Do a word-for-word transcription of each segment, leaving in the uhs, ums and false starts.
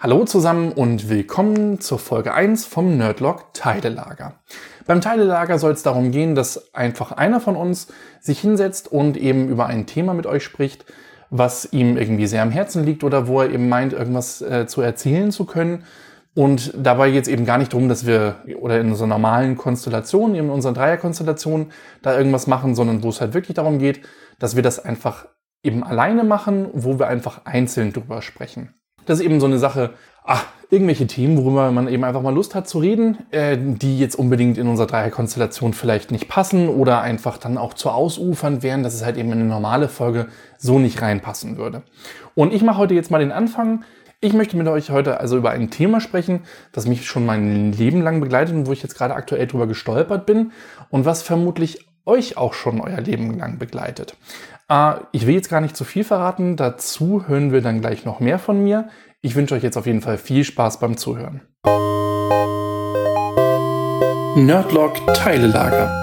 Hallo zusammen und willkommen zur Folge eins vom Nerdlog Teilelager. Beim Teilelager soll es darum gehen, dass einfach einer von uns sich hinsetzt und eben über ein Thema mit euch spricht, was ihm irgendwie sehr am Herzen liegt oder wo er eben meint, irgendwas äh, zu erzählen zu können. Und dabei geht es eben gar nicht darum, dass wir oder in unserer normalen Konstellation, in unserer Dreierkonstellation da irgendwas machen, sondern wo es halt wirklich darum geht, dass wir das einfach eben alleine machen, wo wir einfach einzeln drüber sprechen. Das ist eben so eine Sache, ach, irgendwelche Themen, worüber man eben einfach mal Lust hat zu reden, äh, die jetzt unbedingt in unserer Dreierkonstellation vielleicht nicht passen oder einfach dann auch zu ausufernd wären, dass es halt eben in eine normale Folge so nicht reinpassen würde. Und ich mache heute jetzt mal den Anfang. Ich möchte mit euch heute also über ein Thema sprechen, das mich schon mein Leben lang begleitet und wo ich jetzt gerade aktuell drüber gestolpert bin und was vermutlich euch auch schon euer Leben lang begleitet. Äh, ich will jetzt gar nicht zu viel verraten, dazu hören wir dann gleich noch mehr von mir. Ich wünsche euch jetzt auf jeden Fall viel Spaß beim Zuhören. Nerdlog Teilelager.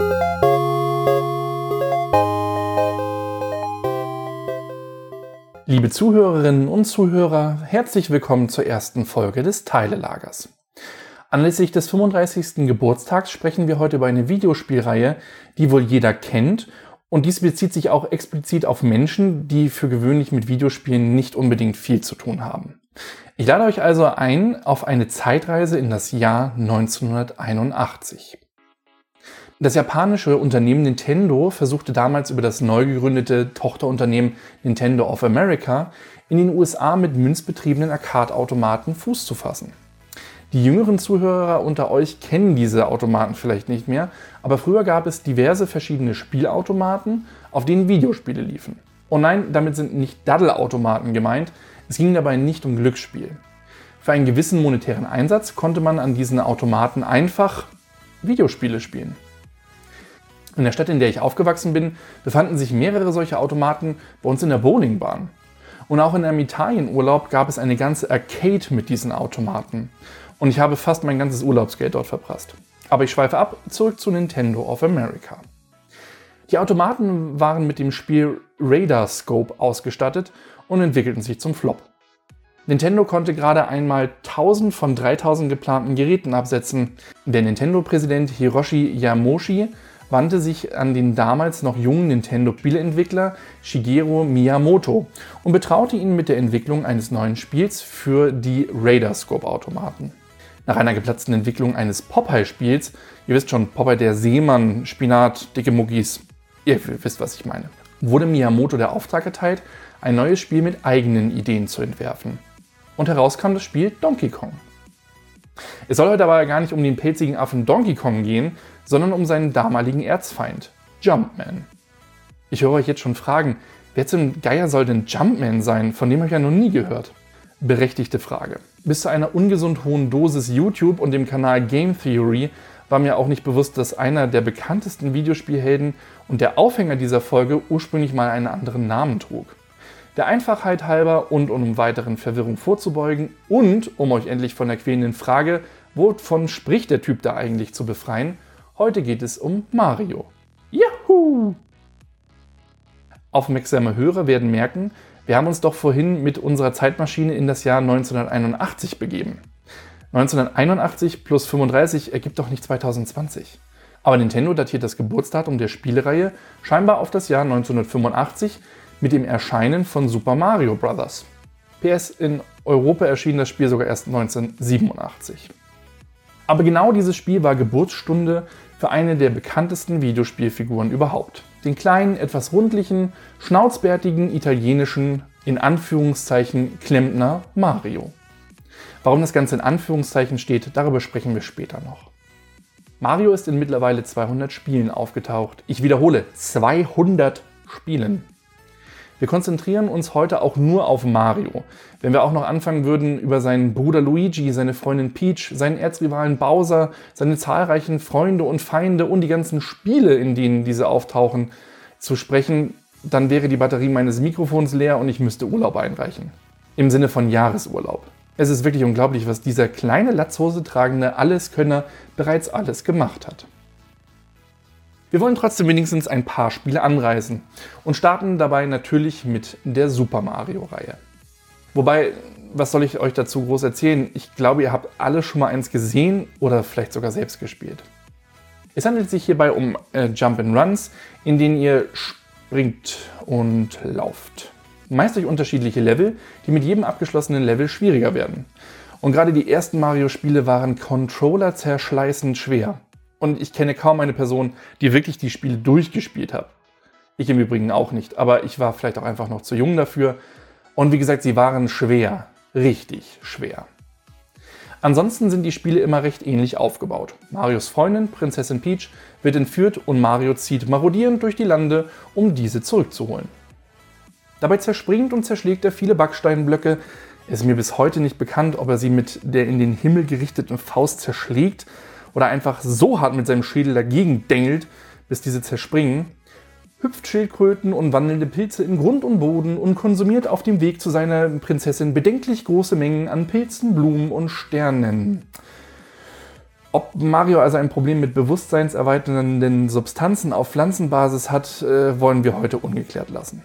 Liebe Zuhörerinnen und Zuhörer, herzlich willkommen zur ersten Folge des Teilelagers. Anlässlich des fünfunddreißigsten Geburtstags sprechen wir heute über eine Videospielreihe, die wohl jeder kennt, und dies bezieht sich auch explizit auf Menschen, die für gewöhnlich mit Videospielen nicht unbedingt viel zu tun haben. Ich lade euch also ein auf eine Zeitreise in das Jahr neunzehnhunderteinundachtzig. Das japanische Unternehmen Nintendo versuchte damals über das neu gegründete Tochterunternehmen Nintendo of America in den U S A mit münzbetriebenen Arcade-Automaten Fuß zu fassen. Die jüngeren Zuhörer unter euch kennen diese Automaten vielleicht nicht mehr, aber früher gab es diverse verschiedene Spielautomaten, auf denen Videospiele liefen. Und nein, damit sind nicht Daddelautomaten gemeint, es ging dabei nicht um Glücksspiel. Für einen gewissen monetären Einsatz konnte man an diesen Automaten einfach Videospiele spielen. In der Stadt, in der ich aufgewachsen bin, befanden sich mehrere solcher Automaten bei uns in der Bowlingbahn. Und auch in einem Italienurlaub gab es eine ganze Arcade mit diesen Automaten. Und ich habe fast mein ganzes Urlaubsgeld dort verprasst. Aber ich schweife ab, zurück zu Nintendo of America. Die Automaten waren mit dem Spiel Radar Scope ausgestattet und entwickelten sich zum Flop. Nintendo konnte gerade einmal tausend von dreitausend geplanten Geräten absetzen. Der Nintendo-Präsident Hiroshi Yamauchi wandte sich an den damals noch jungen Nintendo-Spieleentwickler Shigeru Miyamoto und betraute ihn mit der Entwicklung eines neuen Spiels für die Radarscope-Automaten. Nach einer geplatzten Entwicklung eines Popeye-Spiels, ihr wisst schon, Popeye der Seemann, Spinat, dicke Muckis, ihr wisst, was ich meine, wurde Miyamoto der Auftrag erteilt, ein neues Spiel mit eigenen Ideen zu entwerfen. Und heraus kam das Spiel Donkey Kong. Es soll heute aber gar nicht um den pelzigen Affen Donkey Kong gehen, sondern um seinen damaligen Erzfeind, Jumpman. Ich höre euch jetzt schon fragen, wer zum Geier soll denn Jumpman sein? Von dem habe ich ja noch nie gehört. Berechtigte Frage. Bis zu einer ungesund hohen Dosis YouTube und dem Kanal Game Theory war mir auch nicht bewusst, dass einer der bekanntesten Videospielhelden und der Aufhänger dieser Folge ursprünglich mal einen anderen Namen trug. Der Einfachheit halber und um weiteren Verwirrung vorzubeugen und um euch endlich von der quälenden Frage, wovon spricht der Typ da eigentlich, zu befreien, heute geht es um Mario. Juhu! Aufmerksame Hörer werden merken, wir haben uns doch vorhin mit unserer Zeitmaschine in das Jahr neunzehnhunderteinundachtzig begeben. neunzehnhunderteinundachtzig plus fünfunddreißig ergibt doch nicht zweitausendzwanzig. Aber Nintendo datiert das Geburtsdatum der Spielereihe scheinbar auf das Jahr neunzehnhundertfünfundachtzig mit dem Erscheinen von Super Mario Bros. P S, in Europa erschien das Spiel sogar erst neunzehnhundertsiebenundachtzig. Aber genau dieses Spiel war Geburtsstunde für eine der bekanntesten Videospielfiguren überhaupt. Den kleinen, etwas rundlichen, schnauzbärtigen, italienischen, in Anführungszeichen, Klempner Mario. Warum das Ganze in Anführungszeichen steht, darüber sprechen wir später noch. Mario ist in mittlerweile zweihundert Spielen aufgetaucht. Ich wiederhole, zweihundert Spielen. Wir konzentrieren uns heute auch nur auf Mario. Wenn wir auch noch anfangen würden, über seinen Bruder Luigi, seine Freundin Peach, seinen Erzrivalen Bowser, seine zahlreichen Freunde und Feinde und die ganzen Spiele, in denen diese auftauchen, zu sprechen, dann wäre die Batterie meines Mikrofons leer und ich müsste Urlaub einreichen. Im Sinne von Jahresurlaub. Es ist wirklich unglaublich, was dieser kleine Latzhose tragende Alleskönner bereits alles gemacht hat. Wir wollen trotzdem wenigstens ein paar Spiele anreißen und starten dabei natürlich mit der Super Mario-Reihe. Wobei, was soll ich euch dazu groß erzählen? Ich glaube, ihr habt alle schon mal eins gesehen oder vielleicht sogar selbst gespielt. Es handelt sich hierbei um äh, Jump-and-Runs, in denen ihr springt und lauft. Meist durch unterschiedliche Level, die mit jedem abgeschlossenen Level schwieriger werden. Und gerade die ersten Mario-Spiele waren Controller-zerschleißend schwer. Und ich kenne kaum eine Person, die wirklich die Spiele durchgespielt hat. Ich im Übrigen auch nicht, aber ich war vielleicht auch einfach noch zu jung dafür. Und wie gesagt, sie waren schwer, richtig schwer. Ansonsten sind die Spiele immer recht ähnlich aufgebaut. Marios Freundin, Prinzessin Peach, wird entführt und Mario zieht marodierend durch die Lande, um diese zurückzuholen. Dabei zerspringt und zerschlägt er viele Backsteinblöcke. Es ist mir bis heute nicht bekannt, ob er sie mit der in den Himmel gerichteten Faust zerschlägt oder einfach so hart mit seinem Schädel dagegen dengelt, bis diese zerspringen, hüpft Schildkröten und wandelnde Pilze in Grund und Boden und konsumiert auf dem Weg zu seiner Prinzessin bedenklich große Mengen an Pilzen, Blumen und Sternen. Ob Mario also ein Problem mit bewusstseinserweiternden Substanzen auf Pflanzenbasis hat, äh, wollen wir heute ungeklärt lassen.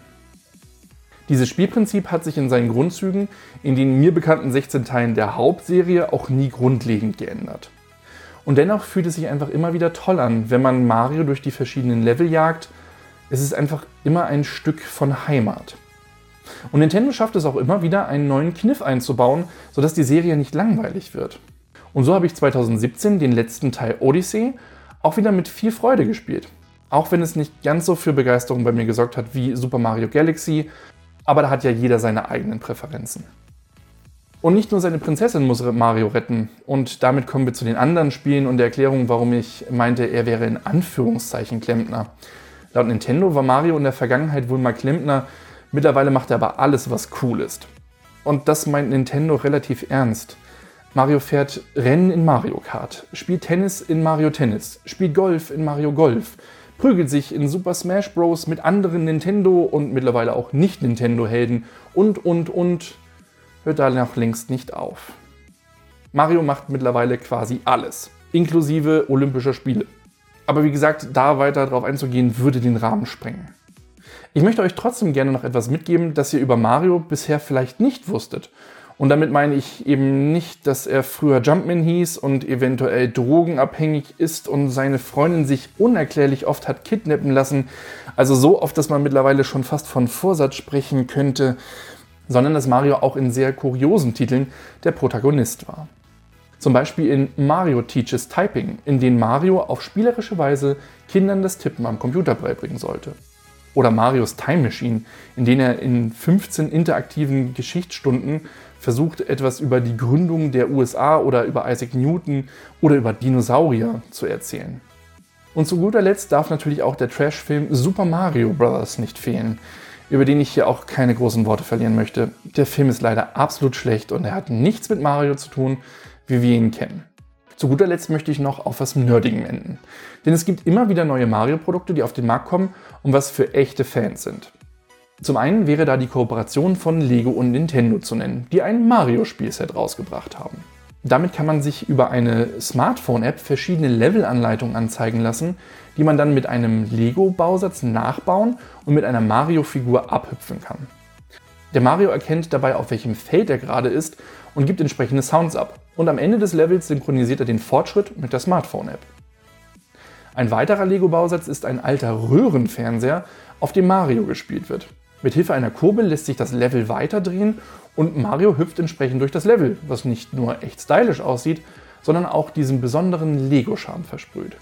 Dieses Spielprinzip hat sich in seinen Grundzügen in den mir bekannten sechzehn Teilen der Hauptserie auch nie grundlegend geändert. Und dennoch fühlt es sich einfach immer wieder toll an, wenn man Mario durch die verschiedenen Level jagt. Es ist einfach immer ein Stück von Heimat. Und Nintendo schafft es auch immer wieder, einen neuen Kniff einzubauen, sodass die Serie nicht langweilig wird. Und so habe ich zweitausendsiebzehn den letzten Teil Odyssey auch wieder mit viel Freude gespielt. Auch wenn es nicht ganz so für Begeisterung bei mir gesorgt hat wie Super Mario Galaxy, aber da hat ja jeder seine eigenen Präferenzen. Und nicht nur seine Prinzessin muss Mario retten. Und damit kommen wir zu den anderen Spielen und der Erklärung, warum ich meinte, er wäre in Anführungszeichen Klempner. Laut Nintendo war Mario in der Vergangenheit wohl mal Klempner, mittlerweile macht er aber alles, was cool ist. Und das meint Nintendo relativ ernst. Mario fährt Rennen in Mario Kart, spielt Tennis in Mario Tennis, spielt Golf in Mario Golf, prügelt sich in Super Smash Bros. Mit anderen Nintendo- und mittlerweile auch Nicht-Nintendo-Helden und, und, und... hört da noch längst nicht auf. Mario macht mittlerweile quasi alles, inklusive Olympischer Spiele. Aber wie gesagt, da weiter drauf einzugehen, würde den Rahmen sprengen. Ich möchte euch trotzdem gerne noch etwas mitgeben, das ihr über Mario bisher vielleicht nicht wusstet. Und damit meine ich eben nicht, dass er früher Jumpman hieß und eventuell drogenabhängig ist und seine Freundin sich unerklärlich oft hat kidnappen lassen. Also so oft, dass man mittlerweile schon fast von Vorsatz sprechen könnte, sondern dass Mario auch in sehr kuriosen Titeln der Protagonist war. Zum Beispiel in Mario Teaches Typing, in denen Mario auf spielerische Weise Kindern das Tippen am Computer beibringen sollte. Oder Marios Time Machine, in denen er in fünfzehn interaktiven Geschichtsstunden versucht, etwas über die Gründung der U S A oder über Isaac Newton oder über Dinosaurier zu erzählen. Und zu guter Letzt darf natürlich auch der Trash-Film Super Mario Bros. Nicht fehlen, über den ich hier auch keine großen Worte verlieren möchte. Der Film ist leider absolut schlecht und er hat nichts mit Mario zu tun, wie wir ihn kennen. Zu guter Letzt möchte ich noch auf was Nerdigem enden. Denn es gibt immer wieder neue Mario-Produkte, die auf den Markt kommen und was für echte Fans sind. Zum einen wäre da die Kooperation von Lego und Nintendo zu nennen, die ein Mario-Spielset rausgebracht haben. Damit kann man sich über eine Smartphone-App verschiedene Level-Anleitungen anzeigen lassen, die man dann mit einem Lego-Bausatz nachbauen und mit einer Mario-Figur abhüpfen kann. Der Mario erkennt dabei, auf welchem Feld er gerade ist und gibt entsprechende Sounds ab. Und am Ende des Levels synchronisiert er den Fortschritt mit der Smartphone-App. Ein weiterer Lego-Bausatz ist ein alter Röhrenfernseher, auf dem Mario gespielt wird. Mithilfe einer Kurbel lässt sich das Level weiterdrehen und Mario hüpft entsprechend durch das Level, was nicht nur echt stylisch aussieht, sondern auch diesen besonderen Lego-Charme versprüht.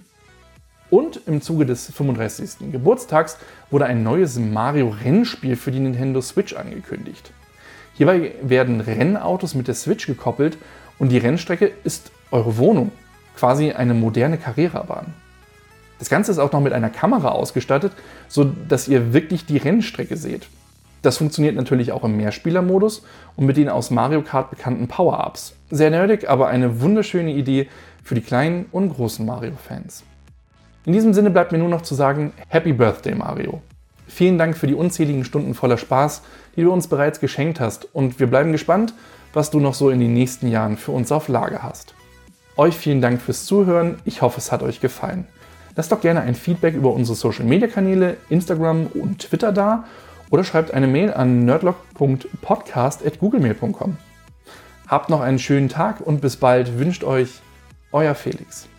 Und im Zuge des fünfunddreißigsten Geburtstags wurde ein neues Mario-Rennspiel für die Nintendo Switch angekündigt. Hierbei werden Rennautos mit der Switch gekoppelt und die Rennstrecke ist eure Wohnung, quasi eine moderne Carrera-Bahn. Das Ganze ist auch noch mit einer Kamera ausgestattet, sodass ihr wirklich die Rennstrecke seht. Das funktioniert natürlich auch im Mehrspielermodus und mit den aus Mario Kart bekannten Power-Ups. Sehr nerdig, aber eine wunderschöne Idee für die kleinen und großen Mario-Fans. In diesem Sinne bleibt mir nur noch zu sagen, Happy Birthday Mario! Vielen Dank für die unzähligen Stunden voller Spaß, die du uns bereits geschenkt hast und wir bleiben gespannt, was du noch so in den nächsten Jahren für uns auf Lager hast. Euch vielen Dank fürs Zuhören, ich hoffe es hat euch gefallen. Lasst doch gerne ein Feedback über unsere Social Media Kanäle, Instagram und Twitter da oder schreibt eine Mail an nerdlock punkt podcast at googlemail punkt com. Habt noch einen schönen Tag und bis bald wünscht euch euer Felix.